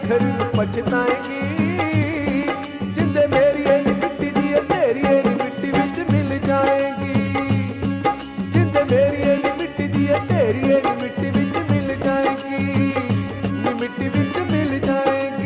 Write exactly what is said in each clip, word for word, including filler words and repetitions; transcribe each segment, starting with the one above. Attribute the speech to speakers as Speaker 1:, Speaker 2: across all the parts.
Speaker 1: आखिर में पछताएगी। जिंदे मेरी है नी मिट्टी दी है, तेरी है नी मिट्टी विच मिल जाएगी। जिंदे मेरी है नी मिट्टी दी है, तेरी है नी मिट्टी विच मिल जाएगी, नी मिट्टी विच मिल जाएगी।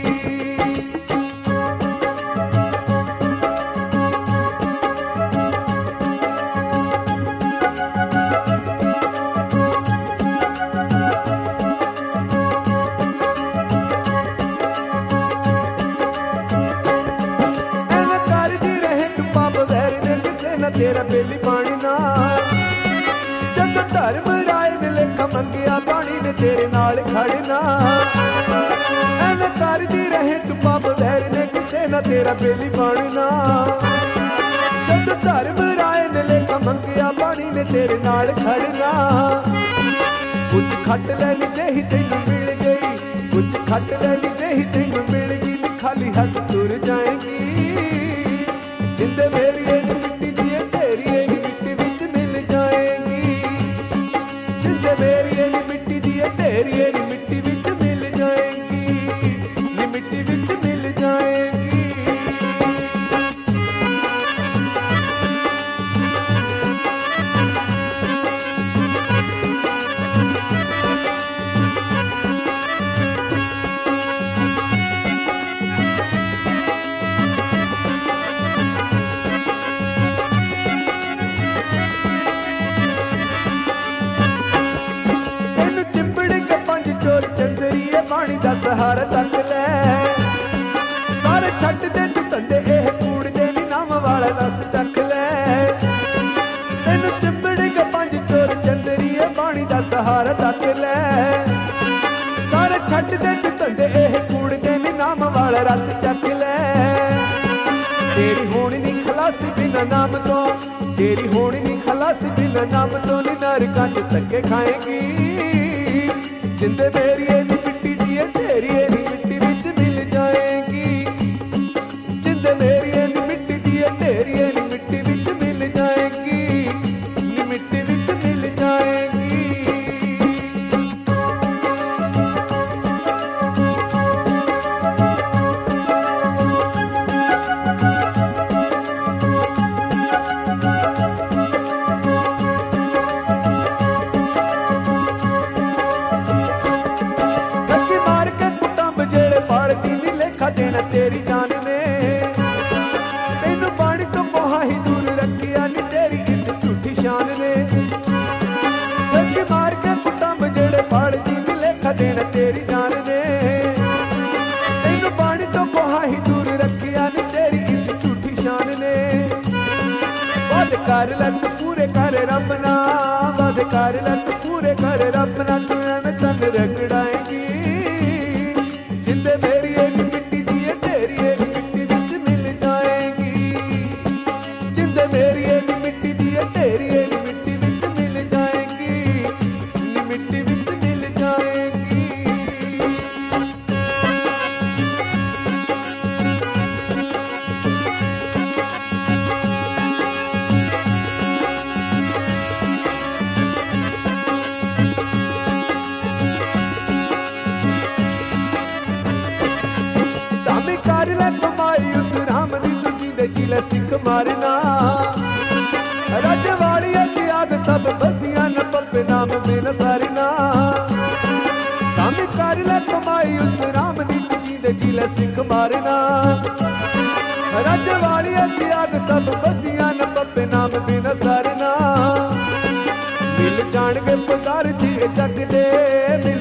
Speaker 1: तेरा बेली पानी ना जब धर्म राय ने लेखा मंगिया पानी ने तेरे नाल खड़ना। एवें करदी रहे तू पाप वैर ने किसे ना तेरा बेली पानी ना जब धर्म राय ने लेखा मंगिया पानी ने तेरे नाल खड़ना। कुछ खट लैनी देही तैनू मिल गई, कुछ खट लैनी देही तैनू मिल गई, खाली हाथ तुर जाएगी। जिंदे मेरी है मिट्टी दी है, तेरी है मिट्टी विच मिल जाएगी। जिंदे मेरी है मिट्टी दी है, तेरी है मिट्टी विच मिल जाएगी, नी मिट्टी विच मिल जाएगी। पानी दा सहारा तक लै सारे छट दे तू धंधे एह कूड़ दे नी नाम वाला रस चख लै। तेन चिंबड़ के पंज चोर चंदरीए पानी दा सहारा तक लै सारे छट दे तू धंधे एह कूड़ दे नी नाम वाला रस चख लै। तेरी होनी नी खलासी बिना नाम तो, तेरी होनी नी खलासी बिना नाम तो, नी नरकां च धक्के खाएगी। जिंदे मेरी है नी मिट्टी दी है, तेरी है नी मिट्टी विच मिल जाएगी। जिंदे मेरी है नी मिट्टी दी है, तेरी है नी मिट्टी विच मिल जाएगी, नी मिट्टी विच मिल जाएगी। देना तेरी जान ने तेनू पानी तो कोहा ही दूर रखिया नी तेरी इस झूठी शान ने। मार के कुटम जेड़े पाड़ दी नी लेखा देना तेरी जान ने तेनू पानी तो कोहा ही दूर रखिया नी तेरी इस झूठी शान ने। वाद कर लत पूरे कर रब ना, वाद कर लत पूरे कर रब ना, तू एवें तन रगड़ाएगी। जिंदे मेरी मेरी है नी मिट्टी दी है, तेरी है नी मिट्टी विच मिल जाएगी, नी मिट्टी विच मिल जाएगी। दामी कर लै कमाई उस राम दी, तू जिंदे जिले सिख मारना। राज वाली त्याग सब बदियां न पप्पे नाम में न सारना। काम कर लै कमाई उस राम दी, तुझी दे जिले सिख मारना। राज वाली त्याग सब बदियां न पप्पे नाम में न सारना। मिल जाणगे पगार जी जग दे।